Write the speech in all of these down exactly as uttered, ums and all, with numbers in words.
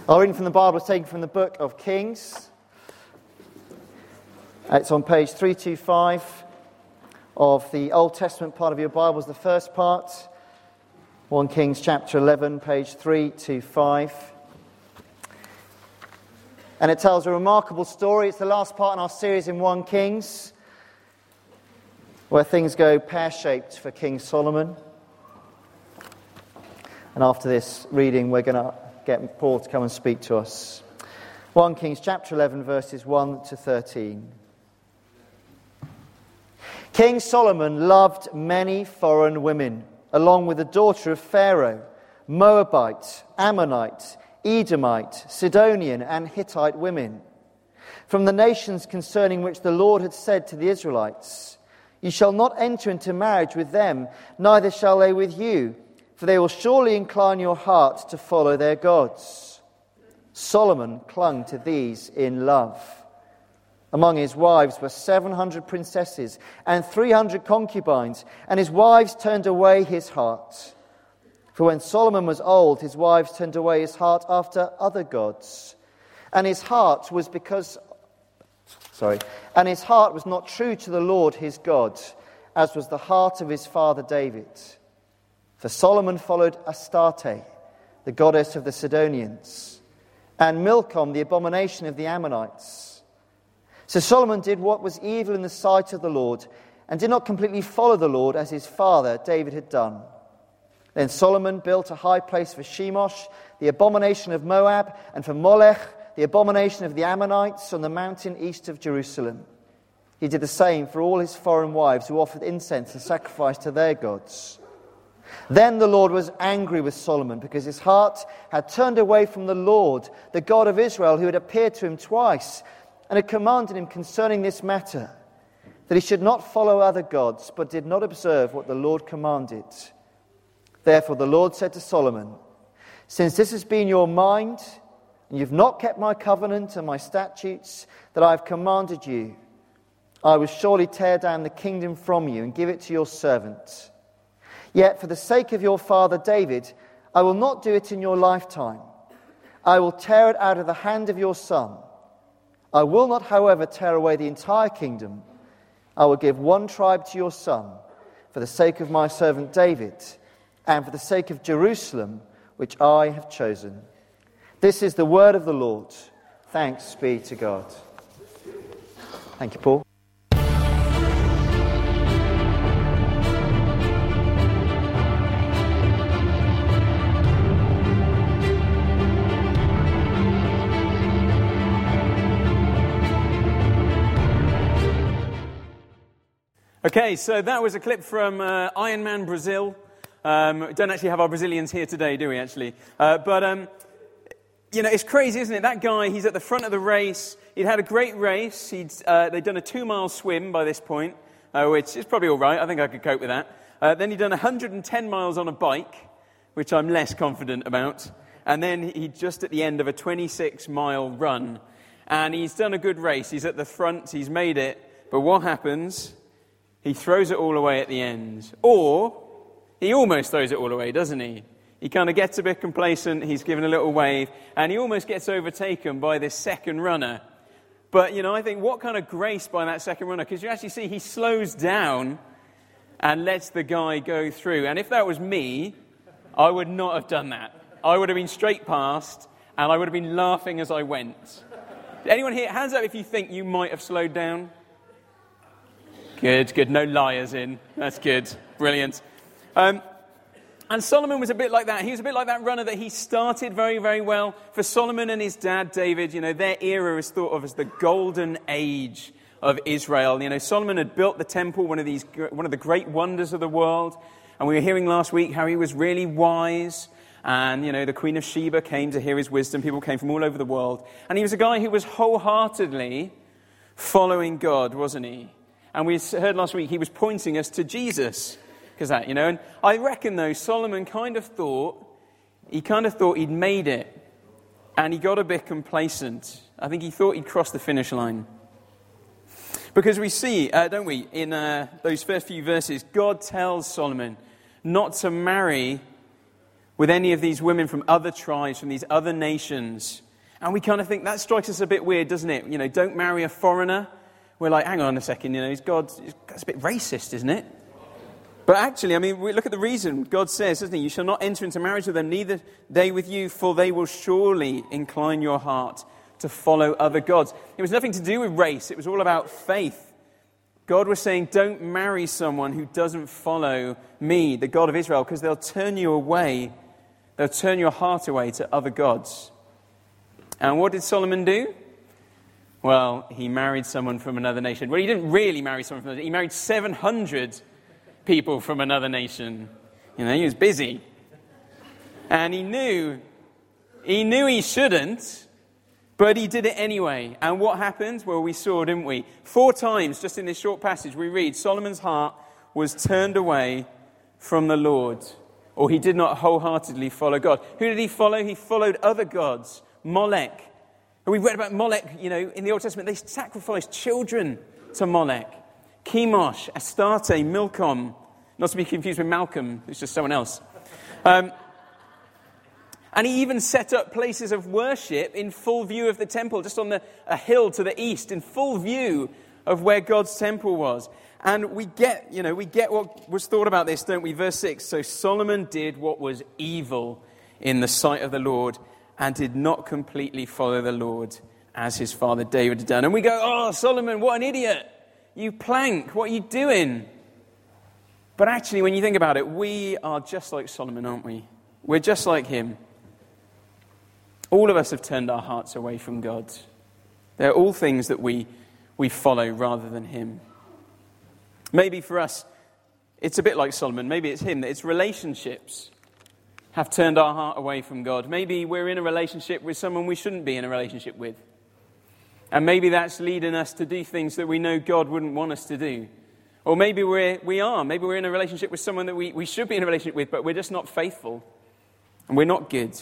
Our reading from the Bible is taken from the book of Kings. It's on page three twenty-five of the Old Testament part of your Bible, is the first part. First Kings chapter eleven, page three twenty-five. And it tells a remarkable story. It's the last part in our series in First Kings, where things go pear-shaped for King Solomon. And after this reading, we're going to get Paul to come and speak to us. First Kings chapter eleven, verses one to thirteen. King Solomon loved many foreign women, along with the daughter of Pharaoh, Moabite, Ammonite, Edomite, Sidonian, and Hittite women, from the nations concerning which the Lord had said to the Israelites, "You shall not enter into marriage with them, neither shall they with you, for they will surely incline your heart to follow their gods." Solomon clung to these in love. Among his wives were seven hundred princesses and three hundred concubines, and his wives turned away his heart. For when Solomon was old, his wives turned away his heart after other gods. And his heart was because, sorry, and his heart was not true to the Lord his God, as was the heart of his father David. For Solomon followed Astarte, the goddess of the Sidonians, and Milcom, the abomination of the Ammonites. So Solomon did what was evil in the sight of the Lord, and did not completely follow the Lord as his father David had done. Then Solomon built a high place for Shemosh, the abomination of Moab, and for Molech, the abomination of the Ammonites, on the mountain east of Jerusalem. He did the same for all his foreign wives who offered incense and sacrifice to their gods. Then the Lord was angry with Solomon because his heart had turned away from the Lord, the God of Israel, who had appeared to him twice and had commanded him concerning this matter, that he should not follow other gods, but did not observe what the Lord commanded. Therefore the Lord said to Solomon, "Since this has been your mind, and you've not kept my covenant and my statutes that I have commanded you, I will surely tear down the kingdom from you and give it to your servant. Yet for the sake of your father David, I will not do it in your lifetime. I will tear it out of the hand of your son. I will not, however, tear away the entire kingdom. I will give one tribe to your son, for the sake of my servant David, and for the sake of Jerusalem, which I have chosen." This is the word of the Lord. Thanks be to God. Thank you, Paul. Okay, so that was a clip from uh, Ironman Brazil. Um, we don't actually have our Brazilians here today, do we, actually? Uh, but, um, you know, it's crazy, isn't it? That guy, he's at the front of the race. He'd had a great race. He'd, uh, they'd done a two-mile swim by this point, uh, which is probably all right. I think I could cope with that. Uh, then he'd done one hundred ten miles on a bike, which I'm less confident about. And then he'd just at the end of a twenty-six mile run. And he's done a good race. He's at the front. He's made it. But what happens? He throws it all away at the end. Or he almost throws it all away, doesn't he? He kind of gets a bit complacent. He's given a little wave. And he almost gets overtaken by this second runner. But, you know, I think what kind of grace by that second runner. Because you actually see he slows down and lets the guy go through. And if that was me, I would not have done that. I would have been straight past. And I would have been laughing as I went. Anyone here? Hands up if you think you might have slowed down. Good, good. No liars in. That's good. Brilliant. Um, and Solomon was a bit like that. He was a bit like that runner that he started very, very well. For Solomon and his dad, David, you know, their era is thought of as the golden age of Israel. You know, Solomon had built the temple, one of these, one of the great wonders of the world. And we were hearing last week how he was really wise. And, you know, the Queen of Sheba came to hear his wisdom. People came from all over the world. And he was a guy who was wholeheartedly following God, wasn't he? And we heard last week he was pointing us to Jesus. Because that, you know. And I reckon, though, Solomon kind of thought, he kind of thought he'd made it. And he got a bit complacent. I think he thought he'd crossed the finish line. Because we see, uh, don't we, in uh, those first few verses, God tells Solomon not to marry with any of these women from other tribes, from these other nations. And we kind of think that strikes us a bit weird, doesn't it? You know, don't marry a foreigner. We're like, hang on a second, you know, God, that's a bit racist, isn't it? But actually, I mean, we look at the reason. God says, doesn't he, you shall not enter into marriage with them, neither they with you, for they will surely incline your heart to follow other gods. It was nothing to do with race. It was all about faith. God was saying, don't marry someone who doesn't follow me, the God of Israel, because they'll turn you away. They'll turn your heart away to other gods. And what did Solomon do? Well, he married someone from another nation. Well, he didn't really marry someone from another nation. He married seven hundred people from another nation. You know, he was busy. And he knew, he knew he shouldn't, but he did it anyway. And what happened? Well, we saw, didn't we? Four times, just in this short passage, we read, Solomon's heart was turned away from the Lord, or he did not wholeheartedly follow God. Who did he follow? He followed other gods. Molech. And we've read about Molech, you know, in the Old Testament. They sacrificed children to Molech. Chemosh, Astarte, Milcom. Not to be confused with Malcolm, who's just someone else. Um, and he even set up places of worship in full view of the temple, just on the, a hill to the east, in full view of where God's temple was. And we get, you know, we get what was thought about this, don't we? Verse six, so Solomon did what was evil in the sight of the Lord, and did not completely follow the Lord as his father David had done. And we go, oh, Solomon, what an idiot. You plank, what are you doing? But actually, when you think about it, we are just like Solomon, aren't we? We're just like him. All of us have turned our hearts away from God. They're all things that we, we follow rather than him. Maybe for us, it's a bit like Solomon. Maybe it's him, that it's relationships have turned our heart away from God. Maybe we're in a relationship with someone we shouldn't be in a relationship with. And maybe that's leading us to do things that we know God wouldn't want us to do. Or maybe we're, we are. Maybe we're in a relationship with someone that we, we should be in a relationship with, but we're just not faithful. And we're not good.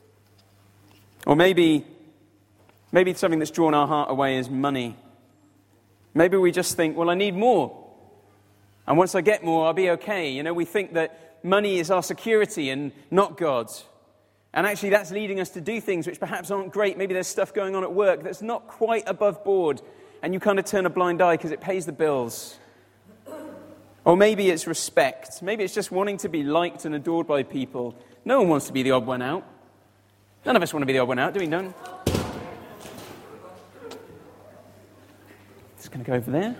Or maybe, maybe something that's drawn our heart away is money. Maybe we just think, well, I need more. And once I get more, I'll be okay. You know, we think that money is our security and not God's. And actually that's leading us to do things which perhaps aren't great. Maybe there's stuff going on at work that's not quite above board, and you kind of turn a blind eye because it pays the bills. Or maybe it's respect. Maybe it's just wanting to be liked and adored by people. No one wants to be the odd one out. None of us want to be the odd one out, do we? None. Just going to go over there.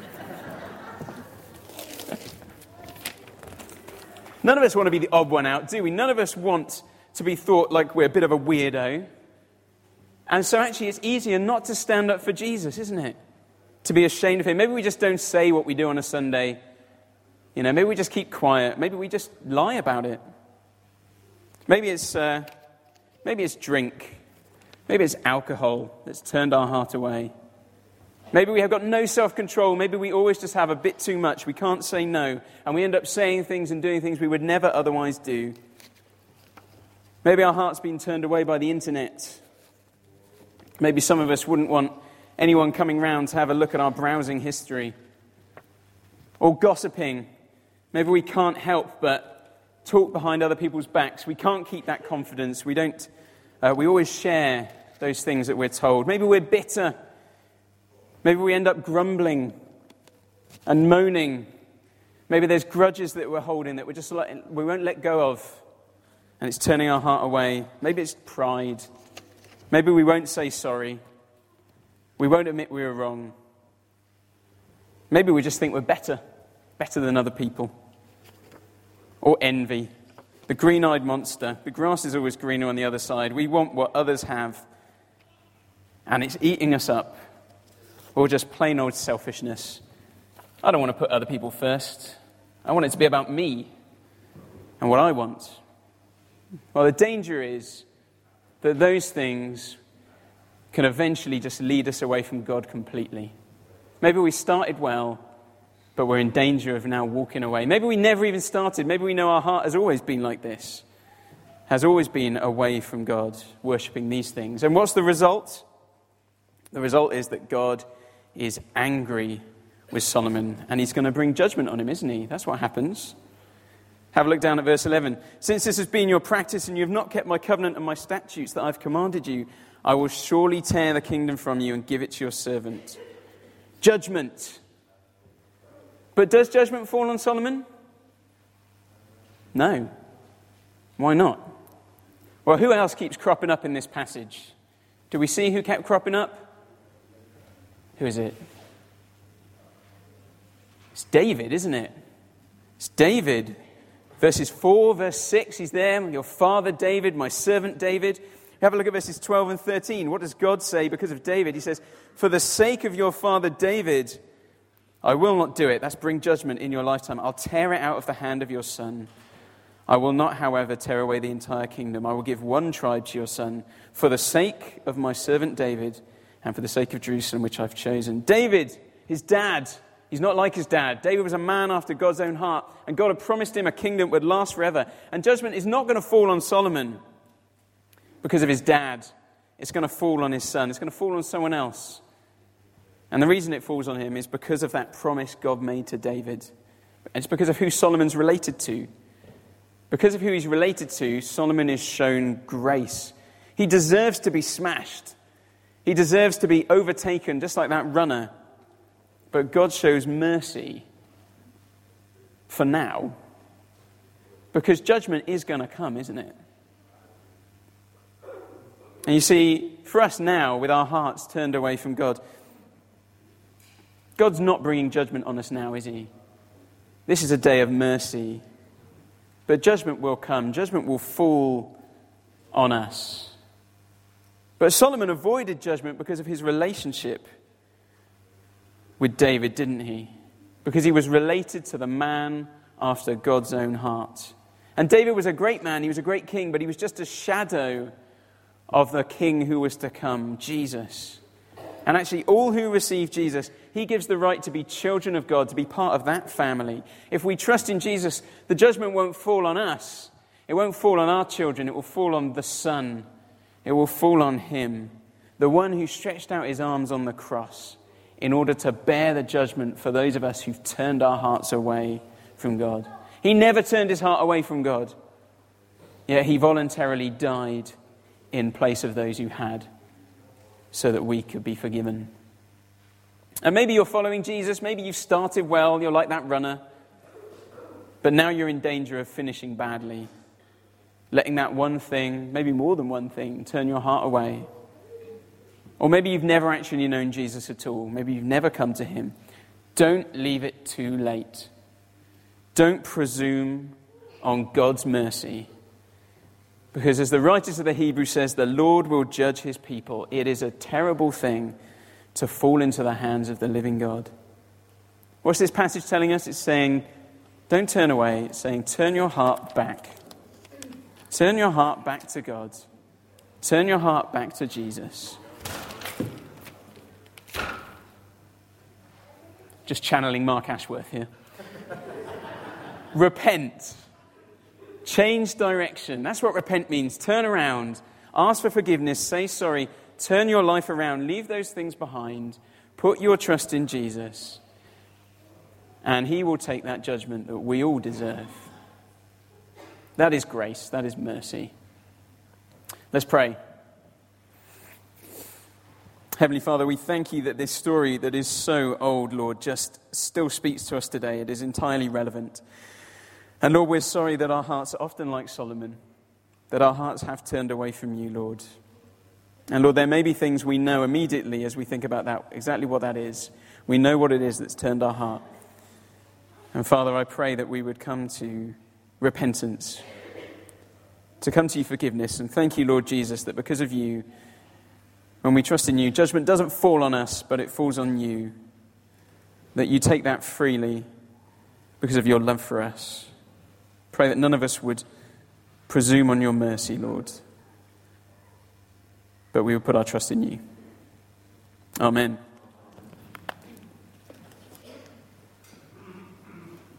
None of us want to be the odd one out, do we? None of us want to be thought like we're a bit of a weirdo. And so actually it's easier not to stand up for Jesus, isn't it? To be ashamed of him. Maybe we just don't say what we do on a Sunday. You know, maybe we just keep quiet. Maybe we just lie about it. Maybe it's, uh, maybe it's drink. Maybe it's alcohol that's turned our heart away. Maybe we have got no self-control. Maybe we always just have a bit too much. We can't say no. And we end up saying things and doing things we would never otherwise do. Maybe our heart's been turned away by the internet. Maybe some of us wouldn't want anyone coming round to have a look at our browsing history. Or gossiping. Maybe we can't help but talk behind other people's backs. We can't keep that confidence. We don't. Uh, we always share those things that we're told. Maybe we're bitter. Maybe we end up grumbling and moaning. Maybe there's grudges that we're holding that we're just let, we won't let go of, and it's turning our heart away. Maybe it's pride. Maybe we won't say sorry. We won't admit we were wrong. Maybe we just think we're better, better than other people. Or envy, the green-eyed monster. The grass is always greener on the other side. We want what others have, and it's eating us up. Or just plain old selfishness. I don't want to put other people first. I want it to be about me and what I want. Well, the danger is that those things can eventually just lead us away from God completely. Maybe we started well, but we're in danger of now walking away. Maybe we never even started. Maybe we know our heart has always been like this, has always been away from God, worshipping these things. And what's the result? The result is that God is angry with Solomon, and he's going to bring judgment on him, isn't he? That's what happens. Have a look down at verse eleven. Since this has been your practice and you have not kept my covenant and my statutes that I've commanded you, I will surely tear the kingdom from you and give it to your servant. Judgment. But does judgment fall on Solomon? No. Why not? Well, who else keeps cropping up in this passage? Do we see who kept cropping up? Who is it? It's David, isn't it? It's David. Verses four, verse six, he's there. Your father David, my servant David. Have a look at verses twelve and thirteen. What does God say because of David? He says, for the sake of your father David, I will not do it. That's bring judgment in your lifetime. I'll tear it out of the hand of your son. I will not, however, tear away the entire kingdom. I will give one tribe to your son for the sake of my servant David and for the sake of Jerusalem, which I've chosen. David, his dad, he's not like his dad. David was a man after God's own heart, and God had promised him a kingdom that would last forever. And judgment is not going to fall on Solomon because of his dad. It's going to fall on his son. It's going to fall on someone else. And the reason it falls on him is because of that promise God made to David. It's because of who Solomon's related to. Because of who he's related to, Solomon is shown grace. He deserves to be smashed. He deserves to be overtaken, just like that runner. But God shows mercy for now. Because judgment is going to come, isn't it? And you see, for us now, with our hearts turned away from God, God's not bringing judgment on us now, is he? This is a day of mercy. But judgment will come. Judgment will fall on us. But Solomon avoided judgment because of his relationship with David, didn't he? Because he was related to the man after God's own heart. And David was a great man. He was a great king, but he was just a shadow of the king who was to come, Jesus. And actually, all who receive Jesus, he gives the right to be children of God, to be part of that family. If we trust in Jesus, the judgment won't fall on us. It won't fall on our children. It will fall on the Son. It will fall on him, the one who stretched out his arms on the cross in order to bear the judgment for those of us who've turned our hearts away from God. He never turned his heart away from God, yet he voluntarily died in place of those who had, so that we could be forgiven. And maybe you're following Jesus, maybe you've started well, you're like that runner, but now you're in danger of finishing badly, letting that one thing, maybe more than one thing, turn your heart away. Or maybe you've never actually known Jesus at all, maybe you've never come to him. Don't leave it too late. Don't presume on God's mercy. Because as the writers of the Hebrews says, the Lord will judge his people. It is a terrible thing to fall into the hands of the living God. What's this passage telling us? It's saying, don't turn away. It's saying, turn your heart back. Turn your heart back to God. Turn your heart back to Jesus. Just channeling Mark Ashworth here. Repent. Change direction. That's what repent means. Turn around. Ask for forgiveness. Say sorry. Turn your life around. Leave those things behind. Put your trust in Jesus. And he will take that judgment that we all deserve. That is grace. That is mercy. Let's pray. Heavenly Father, we thank you that this story that is so old, Lord, just still speaks to us today. It is entirely relevant. And Lord, we're sorry that our hearts are often like Solomon, that our hearts have turned away from you, Lord. And Lord, there may be things we know immediately as we think about that, exactly what that is. We know what it is that's turned our heart. And Father, I pray that we would come to repentance, to come to you forgiveness. And thank you, Lord Jesus, that because of you, when we trust in you, judgment doesn't fall on us, but it falls on you. That you take that freely because of your love for us. Pray that none of us would presume on your mercy, Lord, but we would put our trust in you. Amen.